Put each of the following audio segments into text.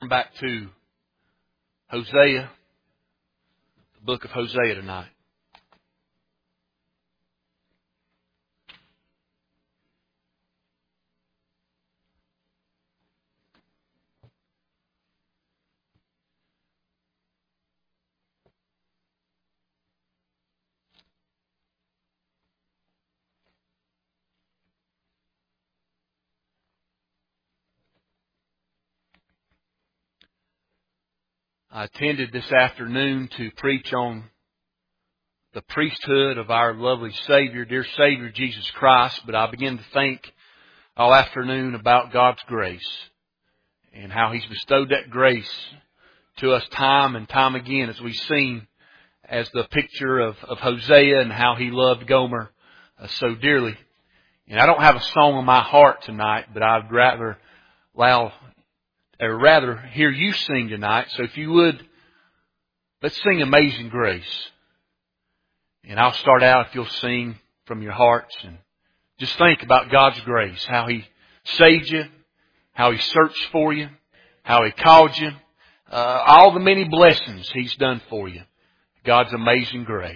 Back to Hosea, the book of Hosea tonight. I attended this afternoon to preach on the priesthood of our lovely Savior, dear Savior Jesus Christ, but I began to think all afternoon about God's grace and how He's bestowed that grace to us time and time again, as we've seen as the picture of Hosea and how he loved Gomer so dearly. And I don't have a song on my heart tonight, but I'd rather hear you sing tonight. So if you would, let's sing Amazing Grace. And I'll start out if you'll sing from your hearts and just think about God's grace, how He saved you, how He searched for you, how He called you, all the many blessings He's done for you. God's amazing grace.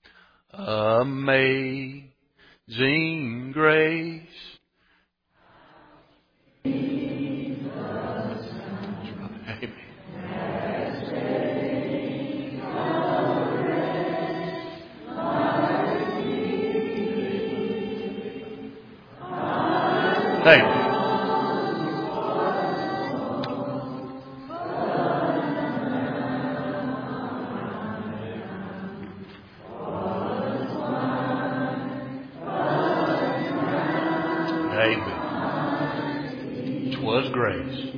Amazing grace. Thank you. Amen. 'Twas grace.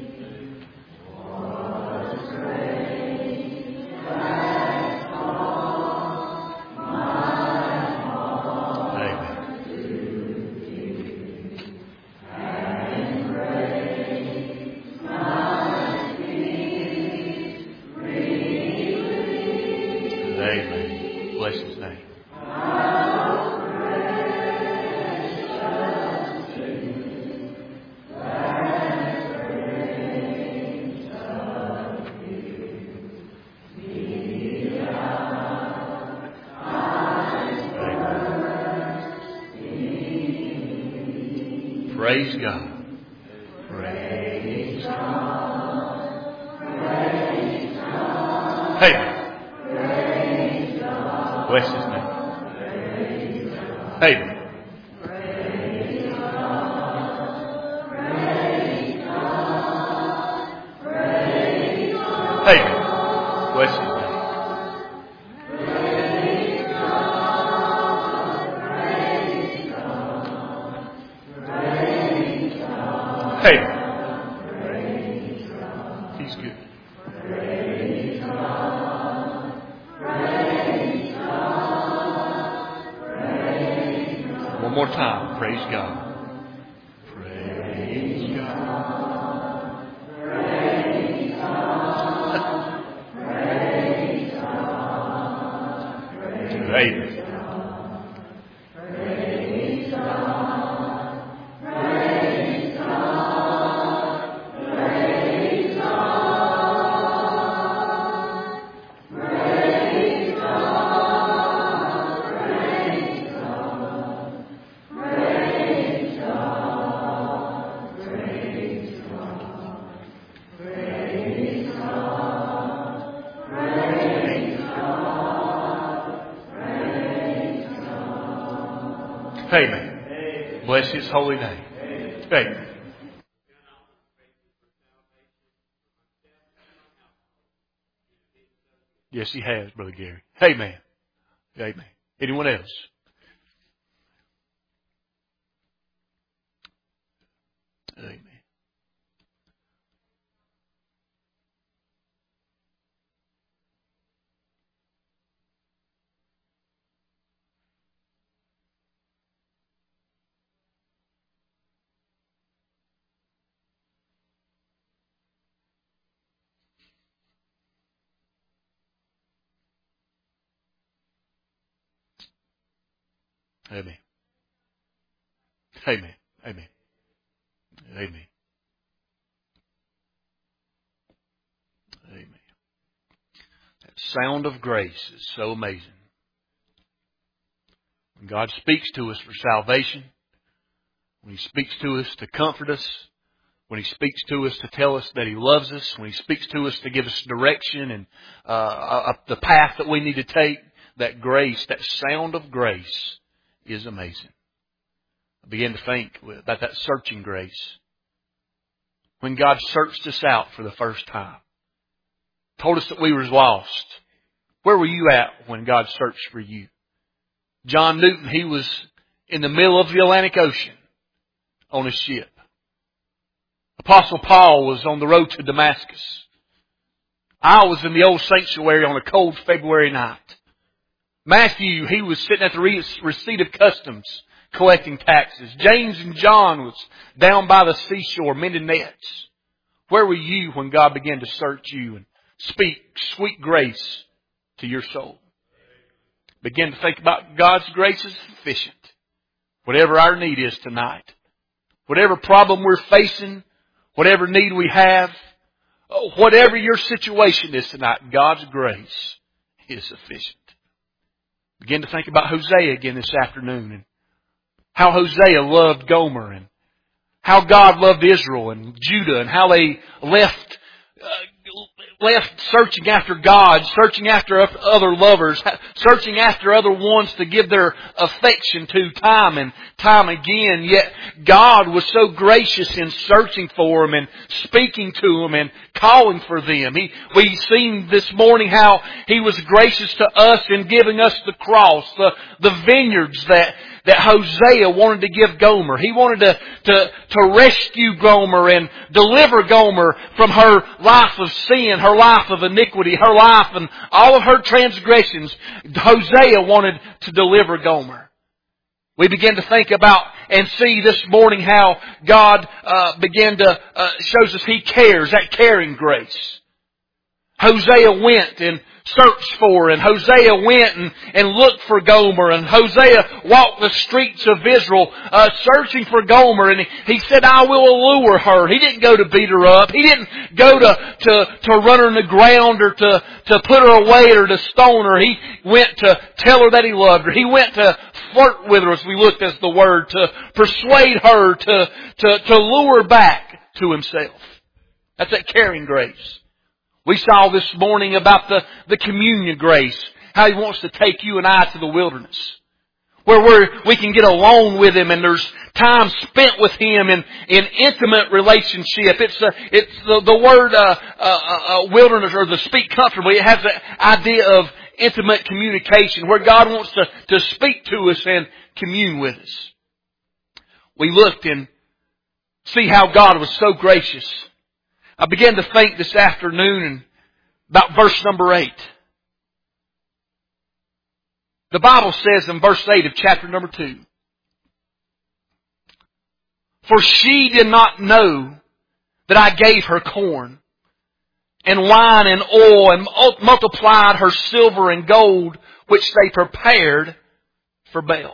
Amen. Bless His name. Praise God. Praise God. Praise God. Amen. Bless His name. Amen. Amen. Bless His name. Amen. He's good. One more time. Praise God. Praise God. Praise God. Praise God. Amen. Amen. Bless His holy name. Amen. Yes, He has, Brother Gary. Amen. Amen. Anyone else? Amen. Amen. Amen. Amen. Amen. sound of grace is so amazing. When God speaks to us for salvation, when He speaks to us to comfort us, when He speaks to us to tell us that He loves us, when He speaks to us to give us direction and the path that we need to take, that grace, that sound of grace is amazing. I began to think about that searching grace. When God searched us out for the first time, told us that we were lost. Where were you at when God searched for you? John Newton, he was in the middle of the Atlantic Ocean on a ship. Apostle Paul was on the road to Damascus. I was in the old sanctuary on a cold February night. Matthew, he was sitting at the receipt of customs collecting taxes. James and John was down by the seashore mending nets. Where were you when God began to search you and speak sweet grace to your soul? Begin to think about God's grace is sufficient. Whatever our need is tonight, whatever problem we're facing, whatever need we have, whatever your situation is tonight, God's grace is sufficient. Begin to think about Hosea again this afternoon and how Hosea loved Gomer and how God loved Israel and Judah and how they left searching after God, searching after other lovers, searching after other ones to give their affection to time and time again. Yet God was so gracious in searching for them and speaking to them and calling for them. We've seen this morning how He was gracious to us in giving us the cross, the vineyards that Hosea wanted to give Gomer. He wanted to rescue Gomer and deliver Gomer from her life of sin, her life of iniquity, her life and all of her transgressions. Hosea wanted to deliver Gomer. We begin to think about and see this morning how God began to shows us He cares, that caring grace. Hosea went and searched for, and Hosea went and looked for Gomer, and Hosea walked the streets of Israel searching for Gomer, and he said, I will allure her. He didn't go to beat her up. He didn't go to run her in the ground or to put her away or to stone her. He went to tell her that he loved her. He went to flirt with her, as we looked as the word, to persuade her, to lure her back to himself. That's that caring grace. We saw this morning about the communion grace, how He wants to take you and I to the wilderness, where we can get alone with Him and there's time spent with Him in intimate relationship. It's the word wilderness, or the speak comfortably. It has the idea of intimate communication, where God wants to speak to us and commune with us. We looked and see how God was so gracious. I began to think this afternoon about verse number 8. The Bible says in verse 8 of chapter number 2, For she did not know that I gave her corn and wine and oil and multiplied her silver and gold, which they prepared for Baal.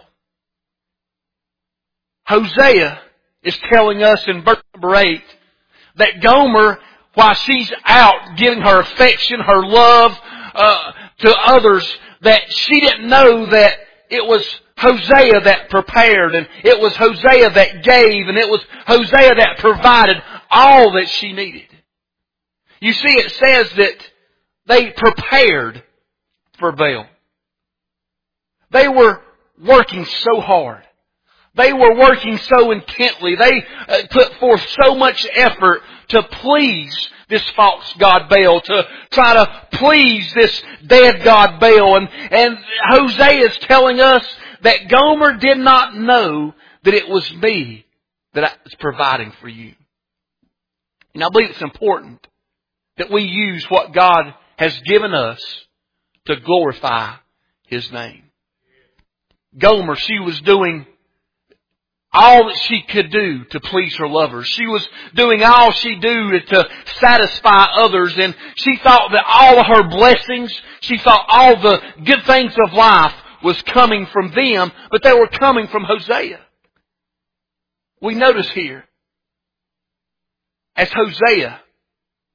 Hosea is telling us in verse number 8 that Gomer, while she's out giving her affection, her love to others, that she didn't know that it was Hosea that prepared, and it was Hosea that gave, and it was Hosea that provided all that she needed. You see, it says that they prepared for Baal. They were working so hard. They were working so intently. They put forth so much effort to please this false god Baal, to try to please this dead god Baal. And Hosea is telling us that Gomer did not know that it was me that was providing for you. And I believe it's important that we use what God has given us to glorify His name. Gomer, she was doing all that she could do to please her lovers. She was doing all she could to satisfy others. And she thought that all of her blessings, she thought all the good things of life was coming from them, but they were coming from Hosea. We notice here, as Hosea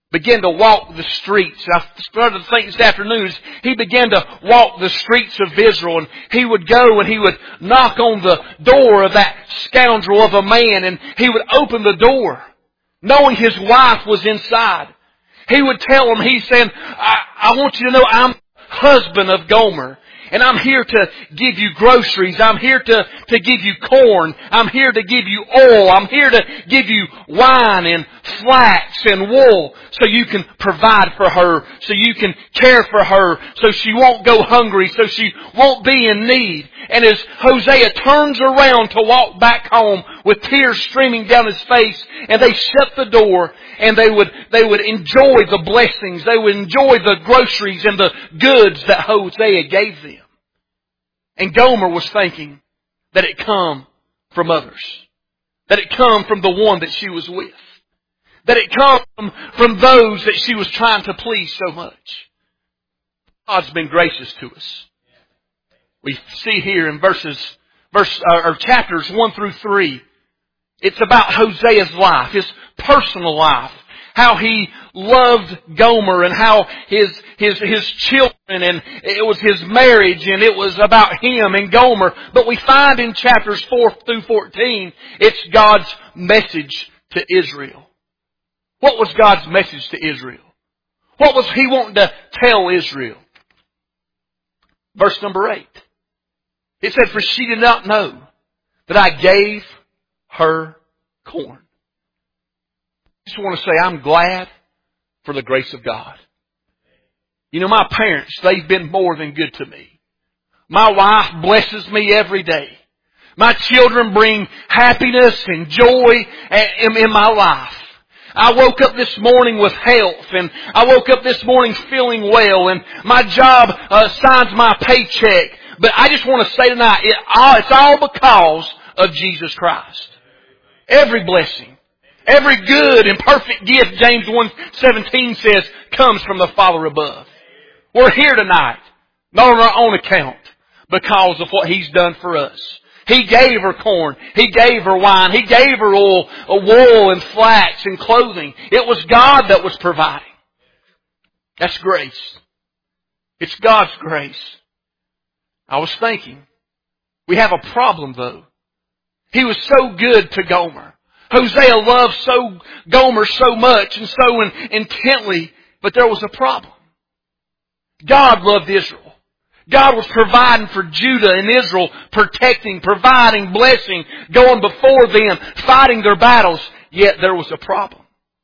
began to walk the streets. I started to think this afternoon, as he began to walk the streets of Israel, and he would go and he would knock on the door of that scoundrel of a man, and he would open the door, knowing his wife was inside. He would tell him, he's saying, I want you to know I'm husband of Gomer. And I'm here to give you groceries. I'm here to give you corn. I'm here to give you oil. I'm here to give you wine and flax and wool so you can provide for her, so you can care for her, so she won't go hungry, so she won't be in need. And as Hosea turns around to walk back home with tears streaming down his face, and they shut the door, and they would enjoy the blessings. They would enjoy the groceries and the goods that Hosea gave them. And Gomer was thinking that it come from others. That it come from the one that she was with. That it come from those that she was trying to please so much. God's been gracious to us. We see here in chapters 1 through 3, it's about Hosea's life, his personal life. How he loved Gomer and how his children, and it was his marriage, and it was about him and Gomer. But we find in chapters 4 through 14, it's God's message to Israel. What was God's message to Israel? What was He wanting to tell Israel? Verse number 8. It said, "For she did not know that I gave her corn." I just want to say I'm glad for the grace of God. You know, my parents, they've been more than good to me. My wife blesses me every day. My children bring happiness and joy in my life. I woke up this morning with health, and I woke up this morning feeling well, and my job signs my paycheck. But I just want to say tonight, it's all because of Jesus Christ. Every blessing. Every good and perfect gift, James 1:17 says, comes from the Father above. We're here tonight, not on our own account, because of what He's done for us. He gave her corn. He gave her wine. He gave her oil, wool and flax and clothing. It was God that was providing. That's grace. It's God's grace. I was thinking, we have a problem though. He was so good to Gomer. Hosea loved Gomer so much and so intently, but there was a problem. God loved Israel. God was providing for Judah and Israel, protecting, providing, blessing, going before them, fighting their battles. Yet there was a problem.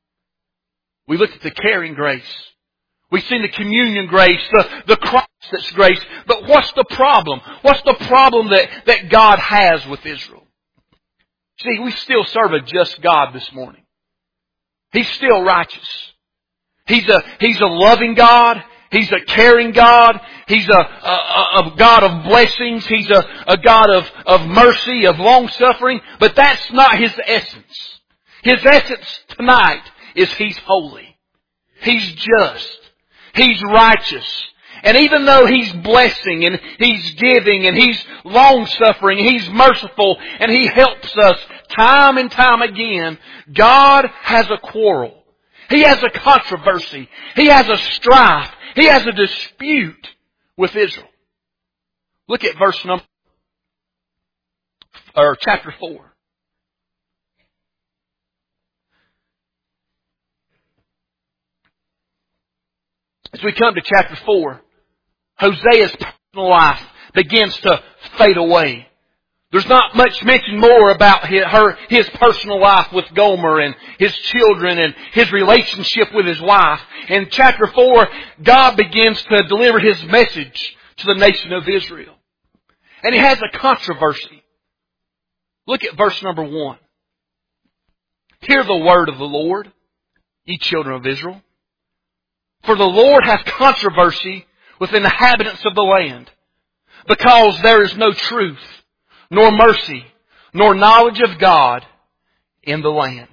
We looked at the caring grace. We've seen the communion grace, the cross that's grace. But what's the problem? What's the problem that God has with Israel? See, we still serve a just God this morning. He's still righteous. He's a loving God. He's a caring God. He's a God of blessings. He's a God of mercy, of long suffering. But that's not His essence. His essence tonight is He's holy. He's just. He's righteous. And even though He's blessing and He's giving and He's long-suffering, He's merciful and He helps us time and time again, God has a quarrel. He has a controversy. He has a strife. He has a dispute with Israel. Look at chapter 4. As we come to chapter 4, Hosea's personal life begins to fade away. There's not much mention more about his personal life with Gomer and his children and his relationship with his wife. In chapter 4, God begins to deliver His message to the nation of Israel. And He has a controversy. Look at verse number 1. Hear the word of the Lord, ye children of Israel. For the Lord hath controversy with the inhabitants of the land, because there is no truth, nor mercy, nor knowledge of God in the land.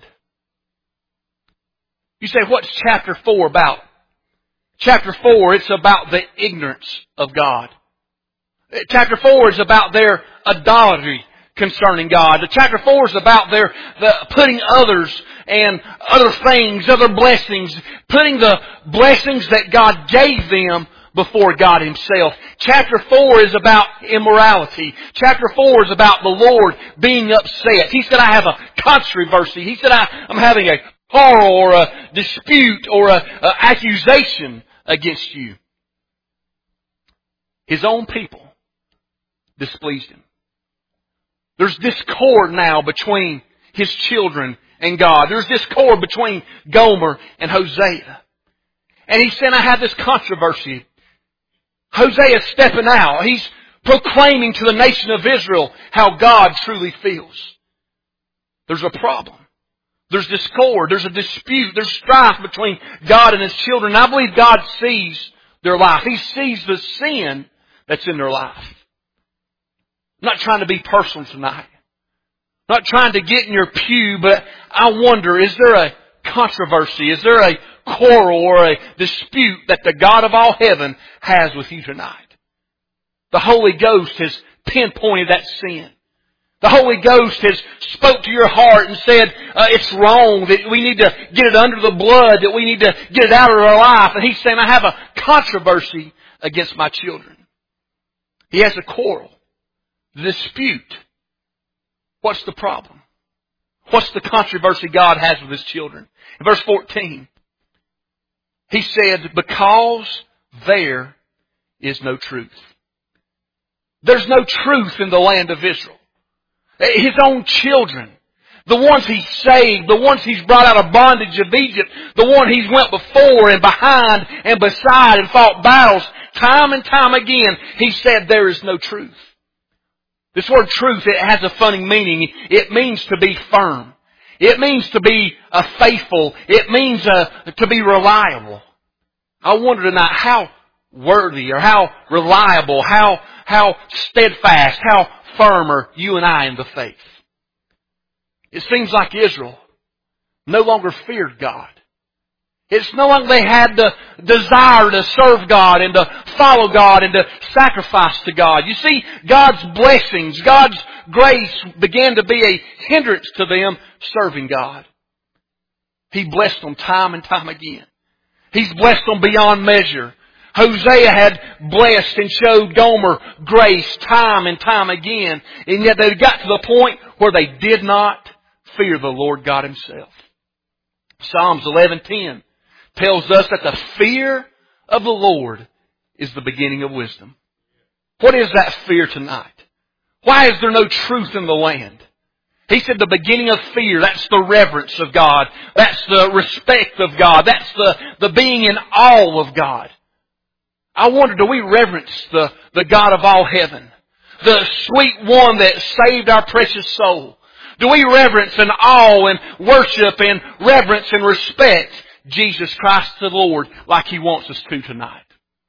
You say, what's chapter 4 about? Chapter 4, it's about the ignorance of God. Chapter 4 is about their idolatry. concerning God. The chapter 4 is about putting others and other things, other blessings, putting the blessings that God gave them before God Himself. Chapter 4 is about immorality. Chapter 4 is about the Lord being upset. He said, I have a controversy. He said, I'm having a quarrel or a dispute or a accusation against you. His own people displeased Him. There's discord now between His children and God. There's discord between Gomer and Hosea. And He said, I have this controversy. Hosea is stepping out. He's proclaiming to the nation of Israel how God truly feels. There's a problem. There's discord. There's a dispute. There's strife between God and His children. And I believe God sees their life. He sees the sin that's in their life. I'm not trying to be personal tonight. I'm not trying to get in your pew, but I wonder, is there a controversy? Is there a quarrel or a dispute that the God of all heaven has with you tonight? The Holy Ghost has pinpointed that sin. The Holy Ghost has spoke to your heart and said, it's wrong, that we need to get it under the blood, that we need to get it out of our life. And He's saying, I have a controversy against my children. He has a quarrel, the dispute. What's the problem? What's the controversy God has with His children? In verse 14, He said, because there is no truth. There's no truth in the land of Israel. His own children, the ones He saved, the ones He's brought out of bondage of Egypt, the one He's went before and behind and beside and fought battles, time and time again, He said there is no truth. This word truth, it has a funny meaning. It means to be firm. It means to be faithful. It means to be reliable. I wonder tonight how worthy or how reliable, how steadfast, how firm are you and I in the faith. It seems like Israel no longer feared God. It's no longer they had the desire to serve God and to follow God and to sacrifice to God. You see, God's blessings, God's grace began to be a hindrance to them serving God. He blessed them time and time again. He's blessed them beyond measure. Hosea had blessed and showed Gomer grace time and time again. And yet they got to the point where they did not fear the Lord God Himself. Psalms 11:10 tells us that the fear of the Lord is the beginning of wisdom. What is that fear tonight? Why is there no truth in the land? He said the beginning of fear, that's the reverence of God. That's the respect of God. That's the being in awe of God. I wonder, do we reverence the God of all heaven? The sweet one that saved our precious soul? Do we reverence and awe and worship and reverence and respect Jesus Christ the Lord like He wants us to tonight?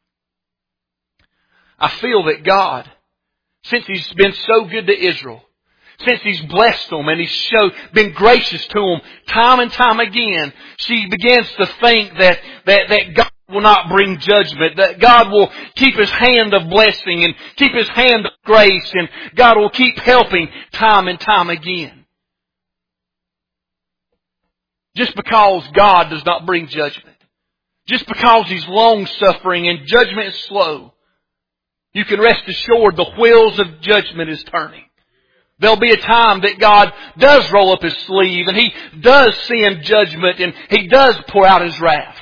I feel that God, since He's been so good to Israel, since He's blessed them and He's been gracious to them time and time again, she begins to think that God will not bring judgment, that God will keep His hand of blessing and keep His hand of grace, and God will keep helping time and time again. Just because God does not bring judgment, just because He's long-suffering and judgment is slow, you can rest assured the wheels of judgment is turning. There'll be a time that God does roll up His sleeve and He does send judgment and He does pour out His wrath.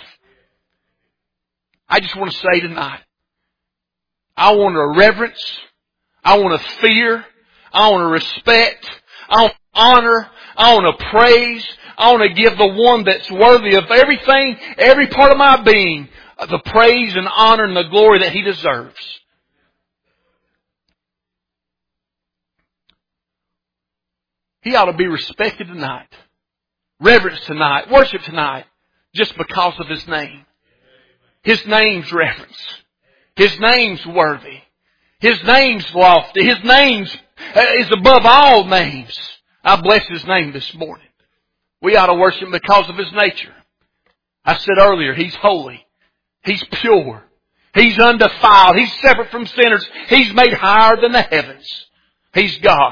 I just want to say tonight, I want to reverence, I want to fear, I want to respect, I want to honor, I want to praise, I want to give the one that's worthy of everything, every part of my being, the praise and honor and the glory that He deserves. He ought to be respected tonight, reverenced tonight, worshiped tonight, just because of His name. His name's reverence. His name's worthy. His name's lofty. His name is above all names. I bless His name this morning. We ought to worship Him because of His nature. I said earlier, He's holy. He's pure. He's undefiled. He's separate from sinners. He's made higher than the heavens. He's God.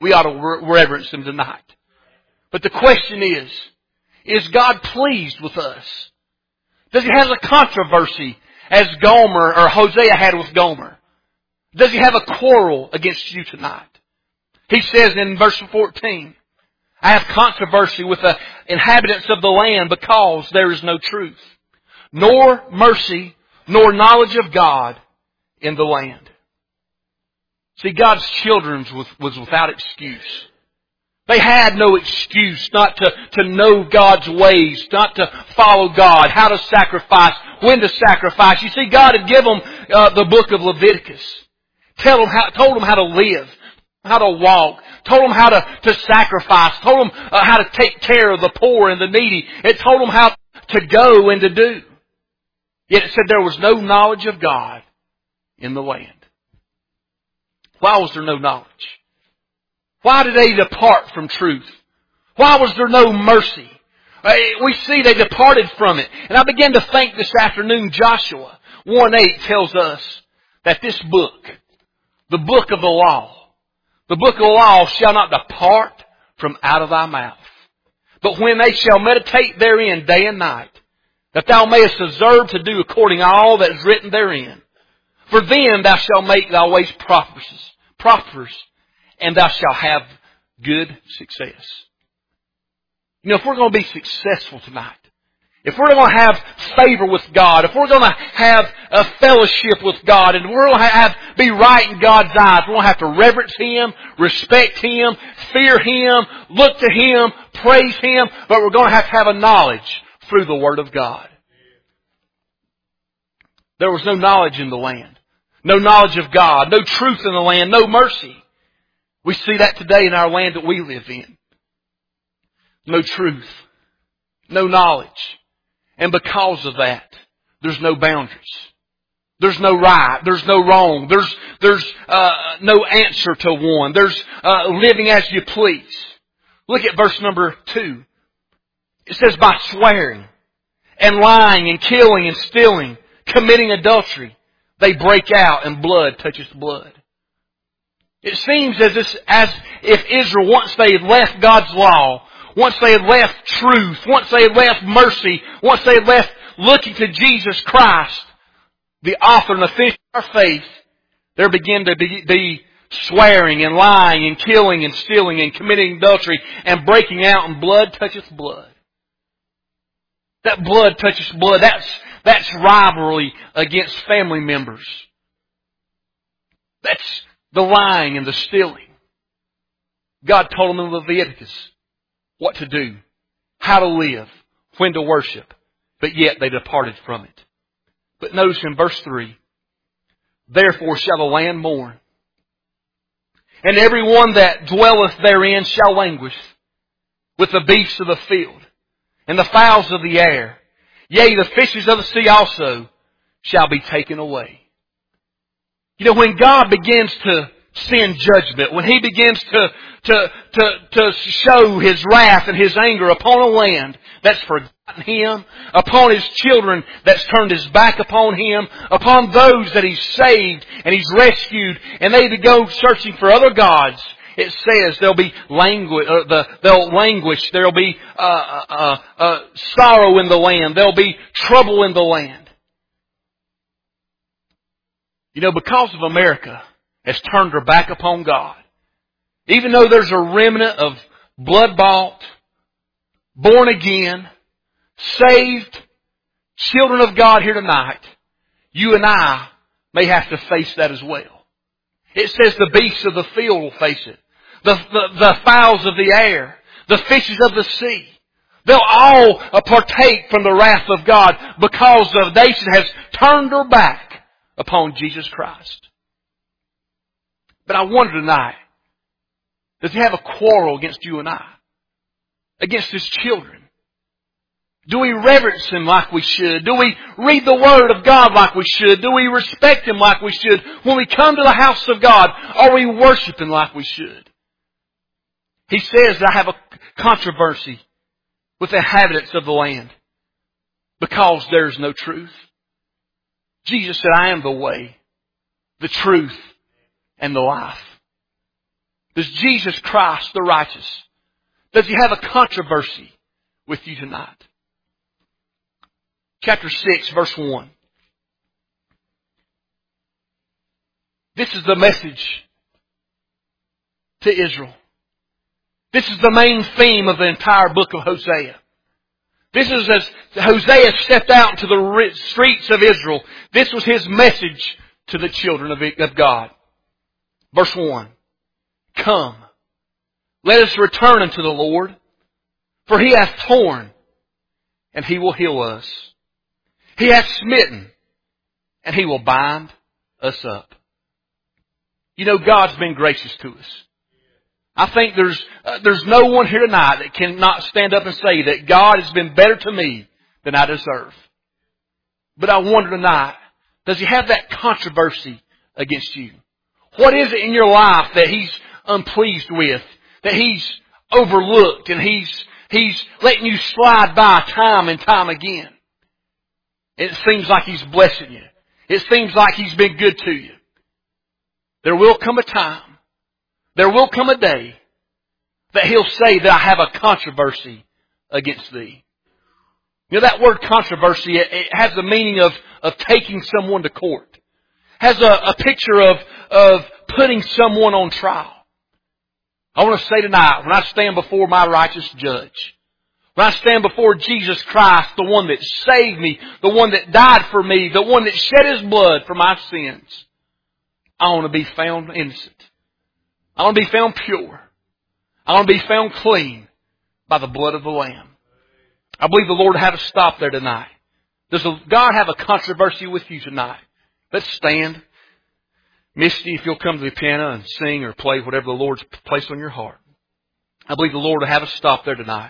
We ought to reverence Him tonight. But the question is God pleased with us? Does He have a controversy as Gomer or Hosea had with Gomer? Does He have a quarrel against you tonight? He says in verse 14, I have controversy with the inhabitants of the land because there is no truth, nor mercy, nor knowledge of God in the land. See, God's children was without excuse. They had no excuse not to know God's ways, not to follow God, how to sacrifice, when to sacrifice. You see, God had given them the book of Leviticus. Told them how to live, how to walk, told them how to sacrifice, told them how to take care of the poor and the needy. It told them how to go and to do. Yet it said there was no knowledge of God in the land. Why was there no knowledge? Why did they depart from truth? Why was there no mercy? We see they departed from it. And I began to think this afternoon, Joshua 1:8 tells us that this book, the book of the law shall not depart from out of thy mouth. But when they shall meditate therein day and night, that thou mayest observe to do according to all that is written therein. For then thou shalt make thy ways prosperous, and thou shalt have good success. You know, if we're going to be successful tonight, if we're going to have favor with God, if we're going to have a fellowship with God, and we're going to be right in God's eyes, we're going to have to reverence Him, respect Him, fear Him, look to Him, praise Him, but we're going to have a knowledge through the Word of God. There was no knowledge in the land. No knowledge of God. No truth in the land. No mercy. We see that today in our land that we live in. No truth. No knowledge. And because of that, there's no boundaries. There's no right. There's no wrong. There's no answer to one. There's living as you please. Look at verse number 2. It says, by swearing and lying and killing and stealing, committing adultery, they break out and blood touches blood. It seems as if Israel, once they had left God's law, once they had left truth, once they had left mercy, once they had left looking to Jesus Christ, the author and the finisher of our faith, there began to be swearing and lying and killing and stealing and committing adultery and breaking out, and blood touches blood. That blood touches blood. That's rivalry against family members. That's the lying and the stealing. God told them in Leviticus what to do, how to live, when to worship, but yet they departed from it. But notice in verse 3, therefore shall the land mourn, and every one that dwelleth therein shall languish with the beasts of the field, and the fowls of the air. Yea, the fishes of the sea also shall be taken away. You know, when God begins to send judgment, when He begins to show His wrath and His anger upon a land that's forgotten Him, upon His children that's turned His back upon Him, upon those that He's saved and He's rescued, and they go searching for other gods, it says they'll languish. There'll be sorrow in the land. There'll be trouble in the land. You know, because of America has turned her back upon God, even though there's a remnant of blood-bought, born again, saved children of God here tonight, you and I may have to face that as well. It says the beasts of the field will face it. The fowls of the air, the fishes of the sea. They'll all partake from the wrath of God because the nation has turned her back upon Jesus Christ. But I wonder tonight, does He have a quarrel against you and I? Against His children? Do we reverence Him like we should? Do we read the Word of God like we should? Do we respect Him like we should? When we come to the house of God, are we worshiping like we should? He says that I have a controversy with the inhabitants of the land because there is no truth. Jesus said, I am the way, the truth, and the life. Does Jesus Christ, the righteous, does He have a controversy with you tonight? Chapter 6, verse 1. This is the message to Israel. This is the main theme of the entire book of Hosea. This is as Hosea stepped out into the streets of Israel. This was his message to the children of God. Verse 1. Come, let us return unto the Lord, for He hath torn, and He will heal us. He hath smitten, and He will bind us up. You know, God's been gracious to us. I think there's no one here tonight that cannot stand up and say that God has been better to me than I deserve. But I wonder tonight, does He have that controversy against you? What is it in your life that He's unpleased with, that He's overlooked, and He's letting you slide by time and time again? It seems like He's blessing you. It seems like He's been good to you. There will come a time, there will come a day that He'll say that I have a controversy against thee. You know, that word controversy, it has the meaning of taking someone to court. Has a picture of putting someone on trial. I want to say tonight, when I stand before my righteous judge, when I stand before Jesus Christ, the one that saved me, the one that died for me, the one that shed His blood for my sins, I want to be found innocent. I want to be found pure. I want to be found clean by the blood of the Lamb. I believe the Lord will have a stop there tonight. Does God have a controversy with you tonight? Let's stand. Misty, if you'll come to the piano and sing or play whatever the Lord's placed on your heart. I believe the Lord will have a stop there tonight.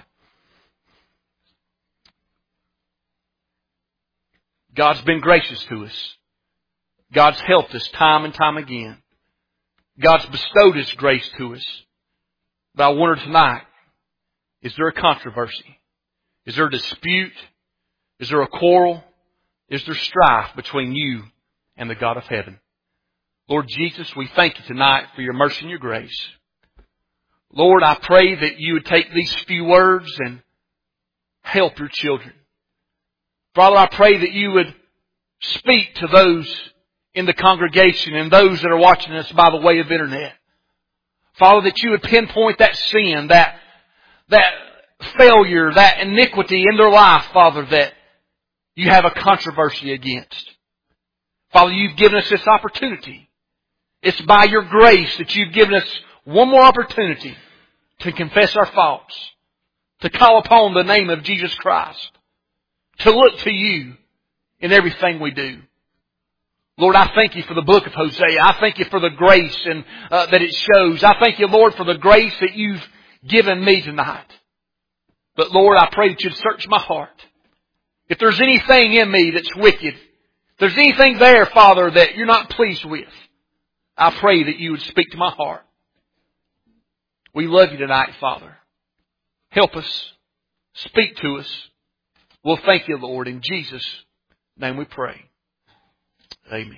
God's been gracious to us. God's helped us time and time again. God's bestowed His grace to us. But I wonder tonight, is there a controversy? Is there a dispute? Is there a quarrel? Is there strife between you and the God of heaven? Lord Jesus, we thank You tonight for Your mercy and Your grace. Lord, I pray that You would take these few words and help Your children. Father, I pray that You would speak to those in the congregation and those that are watching us by the way of internet. Father, that You would pinpoint that sin, that failure, that iniquity in their life, Father, that You have a controversy against. Father, You've given us this opportunity. It's by Your grace that You've given us one more opportunity to confess our faults, to call upon the name of Jesus Christ, to look to You in everything we do. Lord, I thank You for the book of Hosea. I thank You for the grace and that it shows. I thank You, Lord, for the grace that You've given me tonight. But Lord, I pray that You'd search my heart. If there's anything in me that's wicked, if there's anything there, Father, that You're not pleased with, I pray that You would speak to my heart. We love You tonight, Father. Help us. Speak to us. We'll thank You, Lord. In Jesus' name we pray. Amen.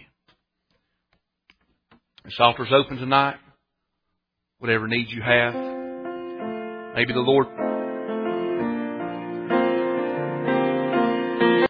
This altar's open tonight. Whatever needs you have. Maybe the Lord